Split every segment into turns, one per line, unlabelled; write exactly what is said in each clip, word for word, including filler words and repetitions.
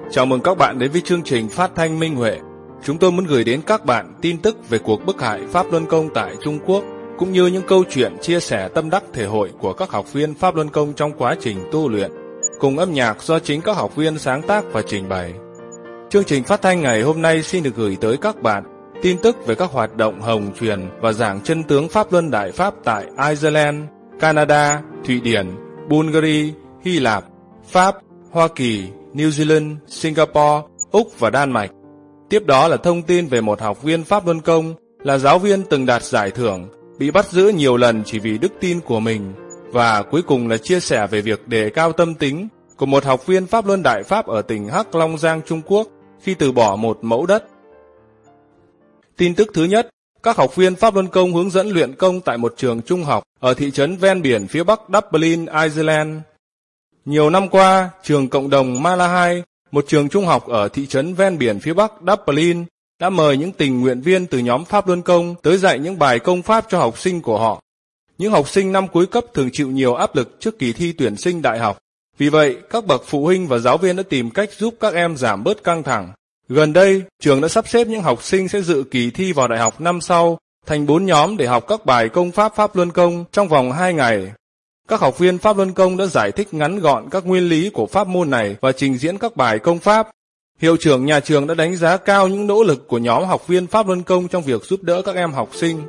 Chào mừng các bạn đến với chương trình phát thanh Minh Huệ. Chúng tôi muốn gửi đến các bạn tin tức về cuộc bức hại Pháp Luân Công tại Trung Quốc, cũng như những câu chuyện chia sẻ tâm đắc thể hội của các học viên Pháp Luân Công trong quá trình tu luyện, cùng âm nhạc do chính các học viên sáng tác và trình bày. Chương trình phát thanh ngày hôm nay xin được gửi tới các bạn tin tức về các hoạt động hồng truyền và giảng chân tướng Pháp Luân Đại Pháp tại Iceland, Canada, Thụy Điển, Bulgaria, Hy Lạp, Pháp, Hoa Kỳ, New Zealand, Singapore, Úc và Đan Mạch. Tiếp đó là thông tin về một học viên Pháp Luân Công là giáo viên từng đạt giải thưởng, bị bắt giữ nhiều lần chỉ vì đức tin của mình. Và cuối cùng là chia sẻ về việc đề cao tâm tính của một học viên Pháp Luân Đại Pháp ở tỉnh Hắc Long Giang, Trung Quốc khi từ bỏ một mẫu đất. Tin tức thứ nhất, các học viên Pháp Luân Công hướng dẫn luyện công tại một trường trung học ở thị trấn ven biển phía bắc Dublin, Ireland. Nhiều năm qua, trường cộng đồng Malahide, một trường trung học ở thị trấn ven biển phía bắc Dublin, đã mời những tình nguyện viên từ nhóm Pháp Luân Công tới dạy những bài công pháp cho học sinh của họ. Những học sinh năm cuối cấp thường chịu nhiều áp lực trước kỳ thi tuyển sinh đại học. Vì vậy, các bậc phụ huynh và giáo viên đã tìm cách giúp các em giảm bớt căng thẳng. Gần đây, trường đã sắp xếp những học sinh sẽ dự kỳ thi vào đại học năm sau thành bốn nhóm để học các bài công pháp Pháp Luân Công trong vòng hai ngày. Các học viên Pháp Luân Công đã giải thích ngắn gọn các nguyên lý của pháp môn này và trình diễn các bài công pháp. Hiệu trưởng nhà trường đã đánh giá cao những nỗ lực của nhóm học viên Pháp Luân Công trong việc giúp đỡ các em học sinh.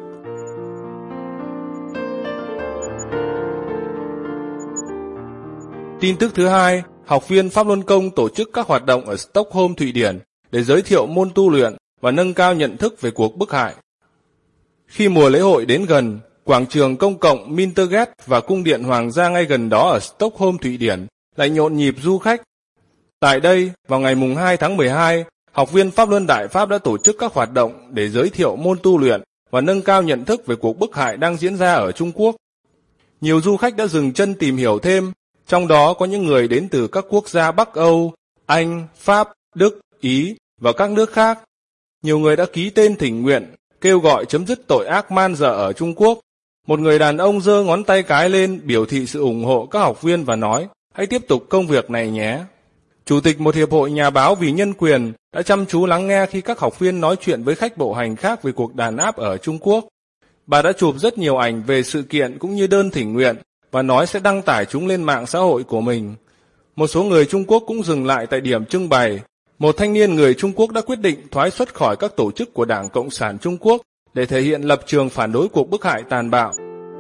Tin tức thứ hai, học viên Pháp Luân Công tổ chức các hoạt động ở Stockholm, Thụy Điển để giới thiệu môn tu luyện và nâng cao nhận thức về cuộc bức hại. Khi mùa lễ hội đến gần, quảng trường công cộng Mintergate và cung điện hoàng gia ngay gần đó ở Stockholm, Thụy Điển lại nhộn nhịp du khách. Tại đây, vào ngày mùng hai tháng mười hai, học viên Pháp Luân Đại Pháp đã tổ chức các hoạt động để giới thiệu môn tu luyện và nâng cao nhận thức về cuộc bức hại đang diễn ra ở Trung Quốc. Nhiều du khách đã dừng chân tìm hiểu thêm, trong đó có những người đến từ các quốc gia Bắc Âu, Anh, Pháp, Đức, Ý và các nước khác. Nhiều người đã ký tên thỉnh nguyện, kêu gọi chấm dứt tội ác man dợ ở Trung Quốc. Một người đàn ông giơ ngón tay cái lên biểu thị sự ủng hộ các học viên và nói, hãy tiếp tục công việc này nhé. Chủ tịch một hiệp hội nhà báo vì nhân quyền đã chăm chú lắng nghe khi các học viên nói chuyện với khách bộ hành khác về cuộc đàn áp ở Trung Quốc. Bà đã chụp rất nhiều ảnh về sự kiện cũng như đơn thỉnh nguyện và nói sẽ đăng tải chúng lên mạng xã hội của mình. Một số người Trung Quốc cũng dừng lại tại điểm trưng bày. Một thanh niên người Trung Quốc đã quyết định thoái xuất khỏi các tổ chức của Đảng Cộng sản Trung Quốc để thể hiện lập trường phản đối cuộc bức hại tàn bạo.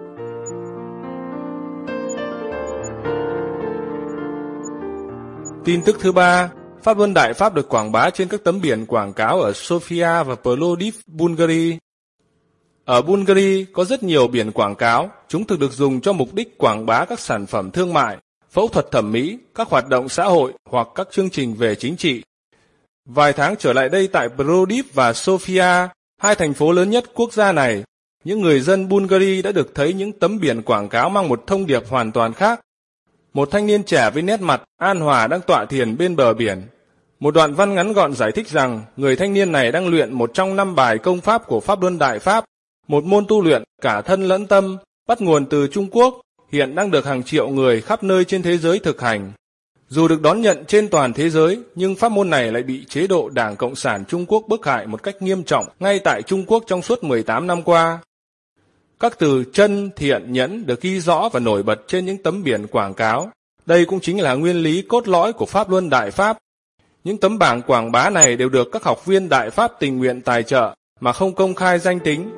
Tin tức thứ ba, Pháp Luân Đại Pháp được quảng bá trên các tấm biển quảng cáo ở Sofia và Plovdiv, Bulgaria. Ở Bulgaria có rất nhiều biển quảng cáo, chúng thường được dùng cho mục đích quảng bá các sản phẩm thương mại, phẫu thuật thẩm mỹ, các hoạt động xã hội hoặc các chương trình về chính trị. Vài tháng trở lại đây tại Plovdiv và Sofia, hai thành phố lớn nhất quốc gia này, những người dân Bulgaria đã được thấy những tấm biển quảng cáo mang một thông điệp hoàn toàn khác. Một thanh niên trẻ với nét mặt an hòa đang tọa thiền bên bờ biển. Một đoạn văn ngắn gọn giải thích rằng người thanh niên này đang luyện một trong năm bài công pháp của Pháp Luân Đại Pháp, một môn tu luyện cả thân lẫn tâm, bắt nguồn từ Trung Quốc, hiện đang được hàng triệu người khắp nơi trên thế giới thực hành. Dù được đón nhận trên toàn thế giới, nhưng pháp môn này lại bị chế độ Đảng Cộng sản Trung Quốc bức hại một cách nghiêm trọng ngay tại Trung Quốc trong suốt mười tám năm qua. Các từ chân, thiện, nhẫn được ghi rõ và nổi bật trên những tấm biển quảng cáo. Đây cũng chính là nguyên lý cốt lõi của Pháp Luân Đại Pháp. Những tấm bảng quảng bá này đều được các học viên Đại Pháp tình nguyện tài trợ mà không công khai danh tính.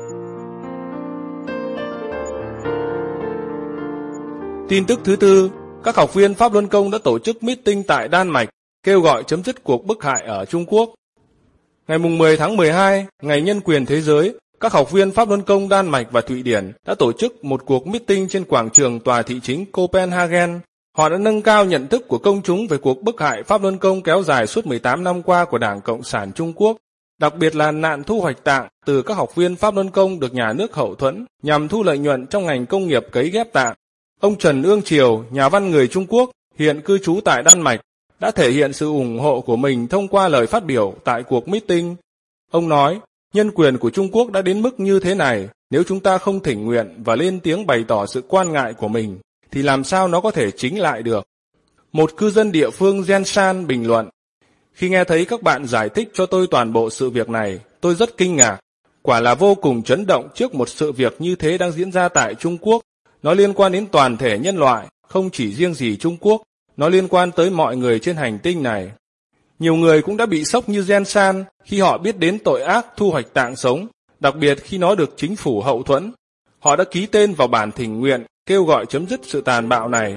Tin tức thứ tư, các học viên Pháp Luân Công đã tổ chức meeting tại Đan Mạch, kêu gọi chấm dứt cuộc bức hại ở Trung Quốc. Ngày mười tháng mười hai, Ngày Nhân quyền Thế giới, các học viên Pháp Luân Công Đan Mạch và Thụy Điển đã tổ chức một cuộc meeting trên quảng trường tòa thị chính Copenhagen. Họ đã nâng cao nhận thức của công chúng về cuộc bức hại Pháp Luân Công kéo dài suốt mười tám năm qua của Đảng Cộng sản Trung Quốc, đặc biệt là nạn thu hoạch tạng từ các học viên Pháp Luân Công được nhà nước hậu thuẫn nhằm thu lợi nhuận trong ngành công nghiệp cấy ghép tạng. Ông Trần Ương Triều, nhà văn người Trung Quốc, hiện cư trú tại Đan Mạch, đã thể hiện sự ủng hộ của mình thông qua lời phát biểu tại cuộc meeting. Ông nói, nhân quyền của Trung Quốc đã đến mức như thế này, nếu chúng ta không thỉnh nguyện và lên tiếng bày tỏ sự quan ngại của mình, thì làm sao nó có thể chính lại được. Một cư dân địa phương Jen San bình luận, Khi nghe thấy các bạn giải thích cho tôi toàn bộ sự việc này, tôi rất kinh ngạc. Quả là vô cùng chấn động trước một sự việc như thế đang diễn ra tại Trung Quốc. Nó liên quan đến toàn thể nhân loại, không chỉ riêng gì Trung Quốc, nó liên quan tới mọi người trên hành tinh này. Nhiều người cũng đã bị sốc như Gen San khi họ biết đến tội ác thu hoạch tạng sống, đặc biệt khi nó được chính phủ hậu thuẫn. Họ đã ký tên vào bản thỉnh nguyện kêu gọi chấm dứt sự tàn bạo này.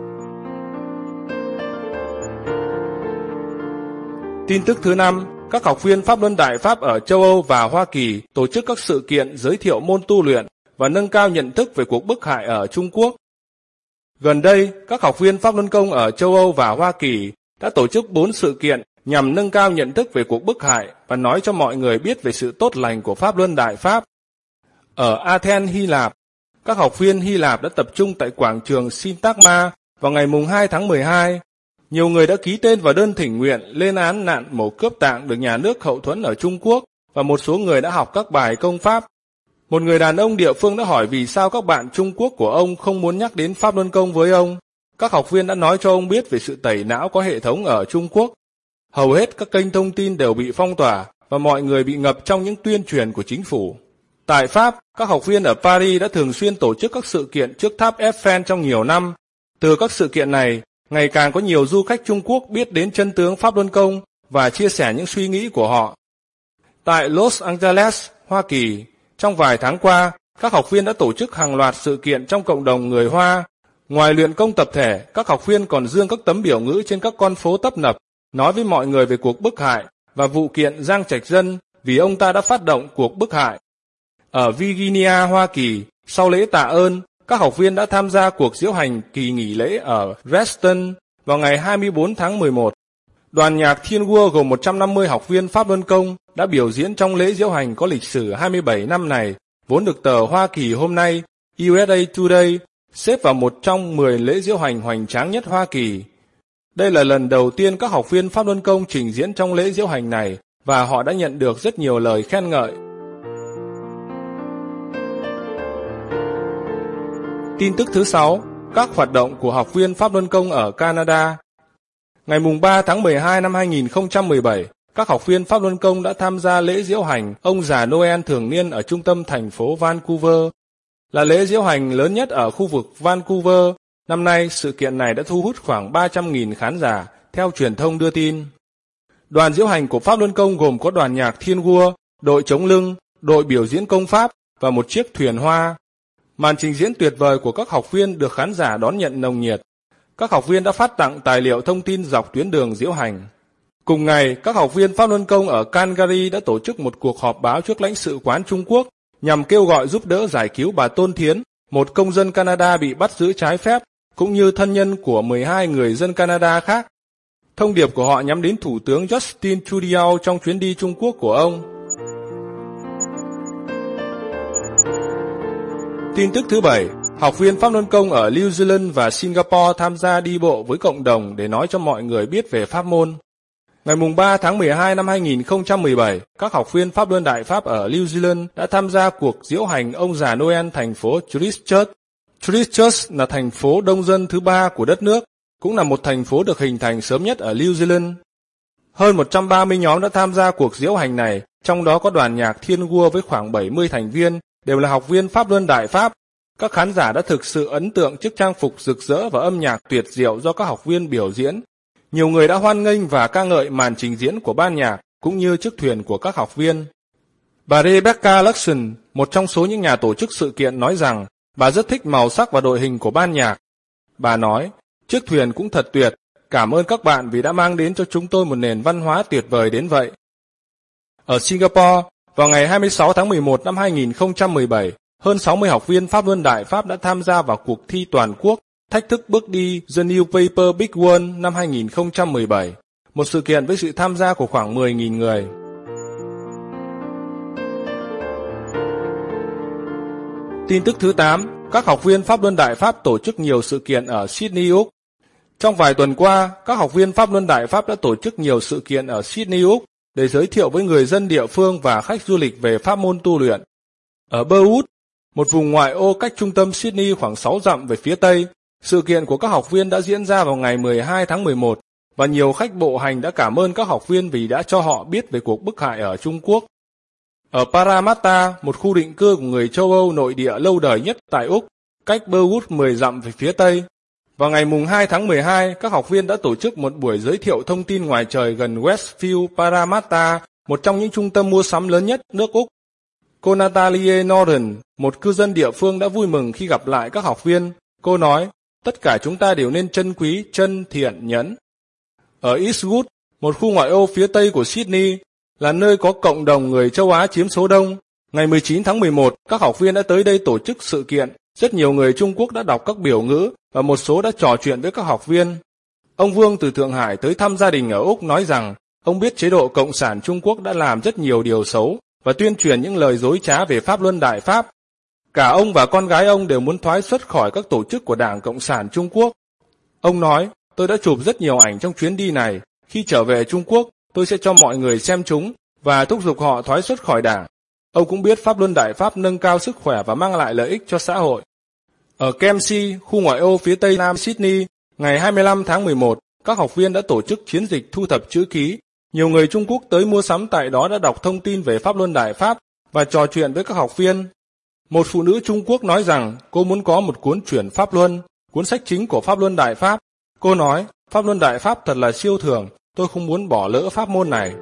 Tin tức thứ năm, các học viên Pháp Luân Đại Pháp ở châu Âu và Hoa Kỳ tổ chức các sự kiện giới thiệu môn tu luyện và nâng cao nhận thức về cuộc bức hại ở Trung Quốc. Gần đây, các học viên Pháp Luân Công ở châu Âu và Hoa Kỳ đã tổ chức bốn sự kiện nhằm nâng cao nhận thức về cuộc bức hại và nói cho mọi người biết về sự tốt lành của Pháp Luân Đại Pháp. Ở Athens, Hy Lạp, các học viên Hy Lạp đã tập trung tại quảng trường Syntagma vào ngày hai tháng mười hai. Nhiều người đã ký tên vào đơn thỉnh nguyện lên án nạn mổ cướp tạng được nhà nước hậu thuẫn ở Trung Quốc và một số người đã học các bài công pháp. Một người đàn ông địa phương đã hỏi vì sao các bạn Trung Quốc của ông không muốn nhắc đến Pháp Luân Công với ông. Các học viên đã nói cho ông biết về sự tẩy não có hệ thống ở Trung Quốc. Hầu hết các kênh thông tin đều bị phong tỏa và mọi người bị ngập trong những tuyên truyền của chính phủ. Tại Pháp, các học viên ở Paris đã thường xuyên tổ chức các sự kiện trước tháp Eiffel trong nhiều năm. Từ các sự kiện này, ngày càng có nhiều du khách Trung Quốc biết đến chân tướng Pháp Luân Công và chia sẻ những suy nghĩ của họ. Tại Los Angeles, Hoa Kỳ, trong vài tháng qua, các học viên đã tổ chức hàng loạt sự kiện trong cộng đồng người Hoa. Ngoài luyện công tập thể, các học viên còn dương các tấm biểu ngữ trên các con phố tấp nập, nói với mọi người về cuộc bức hại và vụ kiện Giang Trạch Dân vì ông ta đã phát động cuộc bức hại. Ở Virginia, Hoa Kỳ, sau lễ tạ ơn, các học viên đã tham gia cuộc diễu hành kỳ nghỉ lễ ở Reston vào ngày hai mươi tư tháng mười một. Đoàn nhạc Thiên Vua gồm một trăm năm mươi học viên Pháp Luân Công đã biểu diễn trong lễ diễu hành có lịch sử hai mươi bảy năm này, vốn được tờ Hoa Kỳ Hôm Nay U S A Today xếp vào một trong mười lễ diễu hành hoành tráng nhất Hoa Kỳ. Đây là lần đầu tiên các học viên Pháp Luân Công trình diễn trong lễ diễu hành này và họ đã nhận được rất nhiều lời khen ngợi. Tin tức thứ sáu, các hoạt động của học viên Pháp Luân Công ở Canada. Ngày ba tháng mười hai năm hai nghìn không trăm mười bảy, các học viên Pháp Luân Công đã tham gia lễ diễu hành ông già Noel thường niên ở trung tâm thành phố Vancouver. Là lễ diễu hành lớn nhất ở khu vực Vancouver. Năm nay, sự kiện này đã thu hút khoảng ba trăm nghìn khán giả, theo truyền thông đưa tin. Đoàn diễu hành của Pháp Luân Công gồm có đoàn nhạc Thiên Vua, đội chống lưng, đội biểu diễn công pháp và một chiếc thuyền hoa. Màn trình diễn tuyệt vời của các học viên được khán giả đón nhận nồng nhiệt. Các học viên đã phát tặng tài liệu thông tin dọc tuyến đường diễu hành. Cùng ngày, các học viên Pháp Luân Công ở Calgary đã tổ chức một cuộc họp báo trước lãnh sự quán Trung Quốc nhằm kêu gọi giúp đỡ giải cứu bà Tôn Thiến, một công dân Canada bị bắt giữ trái phép, cũng như thân nhân của mười hai người dân Canada khác. Thông điệp của họ nhắm đến Thủ tướng Justin Trudeau trong chuyến đi Trung Quốc của ông. Tin tức thứ bảy, học viên Pháp Luân Công ở New Zealand và Singapore tham gia đi bộ với cộng đồng để nói cho mọi người biết về pháp môn. Ngày ba tháng mười hai năm hai nghìn không trăm mười bảy, các học viên Pháp Luân Đại Pháp ở New Zealand đã tham gia cuộc diễu hành ông già Noel thành phố Christchurch. Christchurch là thành phố đông dân thứ ba của đất nước, cũng là một thành phố được hình thành sớm nhất ở New Zealand. Hơn một trăm ba mươi nhóm đã tham gia cuộc diễu hành này, trong đó có đoàn nhạc Thiên Vua với khoảng bảy mươi thành viên, đều là học viên Pháp Luân Đại Pháp. Các khán giả đã thực sự ấn tượng trước trang phục rực rỡ và âm nhạc tuyệt diệu do các học viên biểu diễn. Nhiều người đã hoan nghênh và ca ngợi màn trình diễn của ban nhạc, cũng như chiếc thuyền của các học viên. Bà Rebecca Luxon, một trong số những nhà tổ chức sự kiện, nói rằng bà rất thích màu sắc và đội hình của ban nhạc. Bà nói, chiếc thuyền cũng thật tuyệt, cảm ơn các bạn vì đã mang đến cho chúng tôi một nền văn hóa tuyệt vời đến vậy. Ở Singapore, vào ngày hai mươi sáu tháng mười một năm hai nghìn không trăm mười bảy, hơn sáu mươi học viên Pháp Luân Đại Pháp đã tham gia vào cuộc thi toàn quốc Thách thức bước đi The New Paper Big One năm hai nghìn không trăm mười bảy, một sự kiện với sự tham gia của khoảng mười nghìn người. Tin tức thứ tám, các học viên Pháp Luân Đại Pháp tổ chức nhiều sự kiện ở Sydney, Úc. Trong vài tuần qua, các học viên Pháp Luân Đại Pháp đã tổ chức nhiều sự kiện ở Sydney, Úc để giới thiệu với người dân địa phương và khách du lịch về pháp môn tu luyện. Ở Burwood, một vùng ngoại ô cách trung tâm Sydney khoảng sáu dặm về phía tây, sự kiện của các học viên đã diễn ra vào ngày mười hai tháng mười một. và nhiều khách bộ hành đã cảm ơn các học viên vì đã cho họ biết về cuộc bức hại ở Trung Quốc. Ở Parramatta, một khu định cư của người châu Âu nội địa lâu đời nhất tại Úc, cách Burwood mười dặm về phía tây, vào ngày mùng hai tháng mười hai, các học viên đã tổ chức một buổi giới thiệu thông tin ngoài trời gần Westfield, Parramatta, một trong những trung tâm mua sắm lớn nhất nước Úc. Cô Natalie Norton, một cư dân địa phương đã vui mừng khi gặp lại các học viên. Cô nói, tất cả chúng ta đều nên trân quý, chân, thiện, nhẫn. Ở Eastwood, một khu ngoại ô phía tây của Sydney, là nơi có cộng đồng người châu Á chiếm số đông. Ngày mười chín tháng mười một, các học viên đã tới đây tổ chức sự kiện. Rất nhiều người Trung Quốc đã đọc các biểu ngữ và một số đã trò chuyện với các học viên. Ông Vương từ Thượng Hải tới thăm gia đình ở Úc nói rằng ông biết chế độ Cộng sản Trung Quốc đã làm rất nhiều điều xấu và tuyên truyền những lời dối trá về Pháp Luân Đại Pháp. Cả ông và con gái ông đều muốn thoái xuất khỏi các tổ chức của Đảng Cộng sản Trung Quốc. Ông nói, tôi đã chụp rất nhiều ảnh trong chuyến đi này. Khi trở về Trung Quốc, tôi sẽ cho mọi người xem chúng và thúc giục họ thoái xuất khỏi đảng. Ông cũng biết Pháp Luân Đại Pháp nâng cao sức khỏe và mang lại lợi ích cho xã hội. Ở Kempsey, khu ngoại ô phía tây nam Sydney, ngày hai mươi lăm tháng mười một, các học viên đã tổ chức chiến dịch thu thập chữ ký. Nhiều người Trung Quốc tới mua sắm tại đó đã đọc thông tin về Pháp Luân Đại Pháp và trò chuyện với các học viên. Một phụ nữ Trung Quốc nói rằng cô muốn có một cuốn truyện Pháp Luân, cuốn sách chính của Pháp Luân Đại Pháp. Cô nói, Pháp Luân Đại Pháp thật là siêu thường, tôi không muốn bỏ lỡ pháp môn này.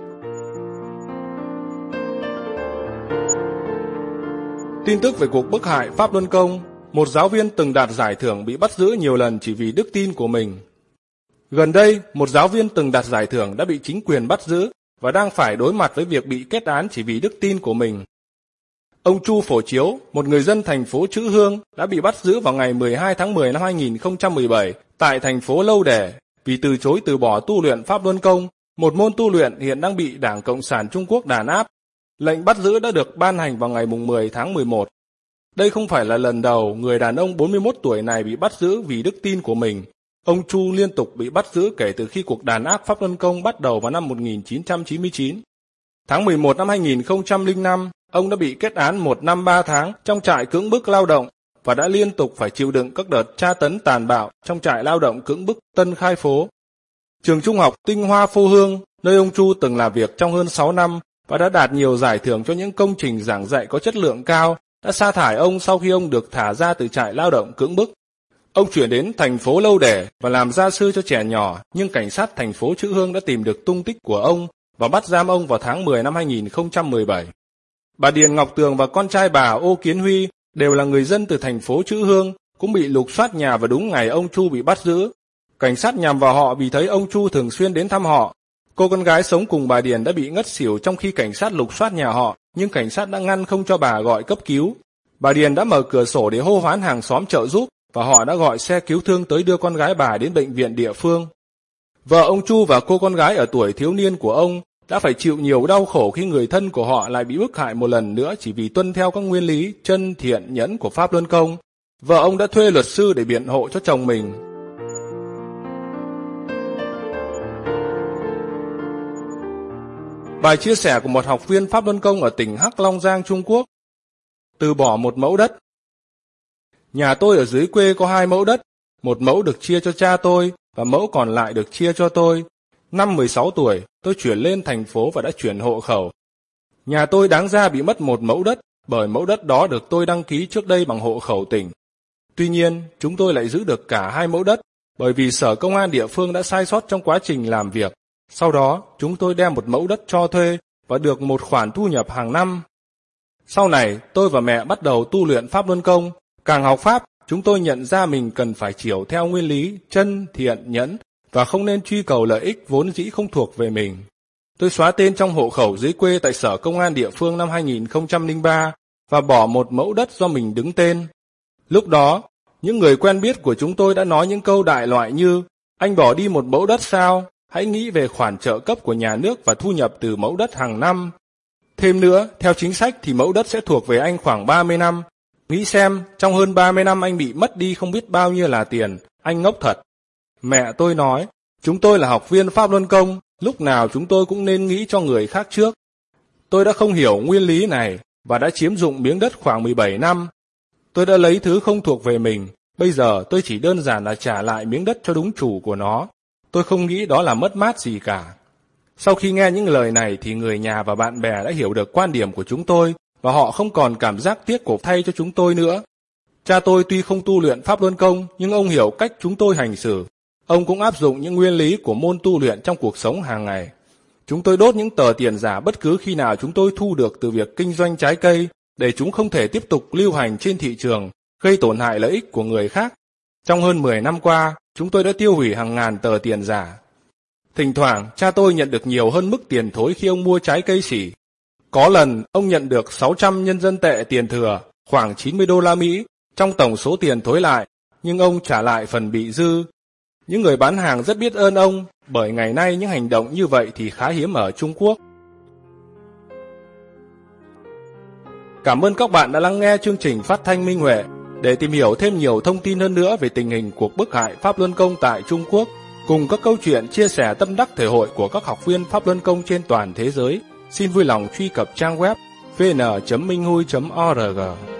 Tin tức về cuộc bức hại Pháp Luân Công, một giáo viên từng đạt giải thưởng bị bắt giữ nhiều lần chỉ vì đức tin của mình. Gần đây, một giáo viên từng đạt giải thưởng đã bị chính quyền bắt giữ và đang phải đối mặt với việc bị kết án chỉ vì đức tin của mình. Ông Chu Phổ Chiếu, một người dân thành phố Chữ Hương, đã bị bắt giữ vào ngày mười hai tháng mười năm hai nghìn không trăm mười bảy tại thành phố Lâu Đẻ vì từ chối từ bỏ tu luyện Pháp Luân Công, một môn tu luyện hiện đang bị Đảng Cộng sản Trung Quốc đàn áp. Lệnh bắt giữ đã được ban hành vào ngày mười tháng mười một. Đây không phải là lần đầu người đàn ông bốn mươi mốt tuổi này bị bắt giữ vì đức tin của mình. Ông Chu liên tục bị bắt giữ kể từ khi cuộc đàn áp Pháp Luân Công bắt đầu vào năm một nghìn chín trăm chín mươi chín. Tháng mười một năm hai nghìn không trăm lẻ năm, ông đã bị kết án một năm ba tháng trong trại cưỡng bức lao động và đã liên tục phải chịu đựng các đợt tra tấn tàn bạo trong trại lao động cưỡng bức Tân Khai Phố. Trường trung học Tinh Hoa Phô Hương, nơi ông Chu từng làm việc trong hơn sáu năm và đã đạt nhiều giải thưởng cho những công trình giảng dạy có chất lượng cao, đã sa thải ông sau khi ông được thả ra từ trại lao động cưỡng bức. Ông chuyển đến thành phố Lâu Đẻ và làm gia sư cho trẻ nhỏ, nhưng cảnh sát thành phố Chữ Hương đã tìm được tung tích của ông và bắt giam ông vào tháng mười năm hai nghìn không trăm mười bảy. Bà Điền Ngọc Tường và con trai bà Ô Kiến Huy đều là người dân từ thành phố Chữ Hương, cũng bị lục soát nhà vào đúng ngày ông Chu bị bắt giữ. Cảnh sát nhằm vào họ vì thấy ông Chu thường xuyên đến thăm họ. Cô con gái sống cùng bà Điền đã bị ngất xỉu trong khi cảnh sát lục soát nhà họ, nhưng cảnh sát đã ngăn không cho bà gọi cấp cứu. Bà Điền đã mở cửa sổ để hô hoán hàng xóm trợ giúp và họ đã gọi xe cứu thương tới đưa con gái bà đến bệnh viện địa phương. Vợ ông Chu và cô con gái ở tuổi thiếu niên của ông đã phải chịu nhiều đau khổ khi người thân của họ lại bị bức hại một lần nữa chỉ vì tuân theo các nguyên lý chân thiện nhẫn của Pháp Luân Công. Vợ ông đã thuê luật sư để biện hộ cho chồng mình. Bài chia sẻ của một học viên Pháp Luân Công ở tỉnh Hắc Long Giang, Trung Quốc. Từ bỏ một mẫu đất. Nhà tôi ở dưới quê có hai mẫu đất, một mẫu được chia cho cha tôi và mẫu còn lại được chia cho tôi. Năm mười sáu tuổi, tôi chuyển lên thành phố và đã chuyển hộ khẩu. Nhà tôi đáng ra bị mất một mẫu đất, bởi mẫu đất đó được tôi đăng ký trước đây bằng hộ khẩu tỉnh. Tuy nhiên, chúng tôi lại giữ được cả hai mẫu đất, bởi vì sở công an địa phương đã sai sót trong quá trình làm việc. Sau đó, chúng tôi đem một mẫu đất cho thuê và được một khoản thu nhập hàng năm. Sau này, tôi và mẹ bắt đầu tu luyện Pháp Luân Công. Càng học Pháp, chúng tôi nhận ra mình cần phải chiều theo nguyên lý chân, thiện, nhẫn và không nên truy cầu lợi ích vốn dĩ không thuộc về mình. Tôi xóa tên trong hộ khẩu dưới quê tại sở công an địa phương năm hai nghìn không trăm lẻ ba và bỏ một mẫu đất do mình đứng tên. Lúc đó, những người quen biết của chúng tôi đã nói những câu đại loại như: anh bỏ đi một mẫu đất sao? Hãy nghĩ về khoản trợ cấp của nhà nước và thu nhập từ mẫu đất hàng năm. Thêm nữa, theo chính sách thì mẫu đất sẽ thuộc về anh khoảng ba mươi năm. Nghĩ xem, trong hơn ba mươi năm anh bị mất đi không biết bao nhiêu là tiền, anh ngốc thật. Mẹ tôi nói, chúng tôi là học viên Pháp Luân Công, lúc nào chúng tôi cũng nên nghĩ cho người khác trước. Tôi đã không hiểu nguyên lý này và đã chiếm dụng miếng đất khoảng mười bảy năm. Tôi đã lấy thứ không thuộc về mình, bây giờ tôi chỉ đơn giản là trả lại miếng đất cho đúng chủ của nó. Tôi không nghĩ đó là mất mát gì cả. Sau khi nghe những lời này thì người nhà và bạn bè đã hiểu được quan điểm của chúng tôi và họ không còn cảm giác tiếc của thay cho chúng tôi nữa. Cha tôi tuy không tu luyện Pháp Luân Công nhưng ông hiểu cách chúng tôi hành xử. Ông cũng áp dụng những nguyên lý của môn tu luyện trong cuộc sống hàng ngày. Chúng tôi đốt những tờ tiền giả bất cứ khi nào chúng tôi thu được từ việc kinh doanh trái cây để chúng không thể tiếp tục lưu hành trên thị trường, gây tổn hại lợi ích của người khác. Trong hơn mười năm qua, chúng tôi đã tiêu hủy hàng ngàn tờ tiền giả. Thỉnh thoảng, cha tôi nhận được nhiều hơn mức tiền thối khi ông mua trái cây sỉ. Có lần, ông nhận được sáu trăm nhân dân tệ tiền thừa, khoảng chín mươi đô la Mỹ, trong tổng số tiền thối lại, nhưng ông trả lại phần bị dư. Những người bán hàng rất biết ơn ông, bởi ngày nay những hành động như vậy thì khá hiếm ở Trung Quốc. Cảm ơn các bạn đã lắng nghe chương trình phát thanh Minh Huệ. Để tìm hiểu thêm nhiều thông tin hơn nữa về tình hình cuộc bức hại Pháp Luân Công tại Trung Quốc, cùng các câu chuyện chia sẻ tâm đắc thể hội của các học viên Pháp Luân Công trên toàn thế giới, xin vui lòng truy cập trang web vê en chấm minh hui chấm o rờ giê.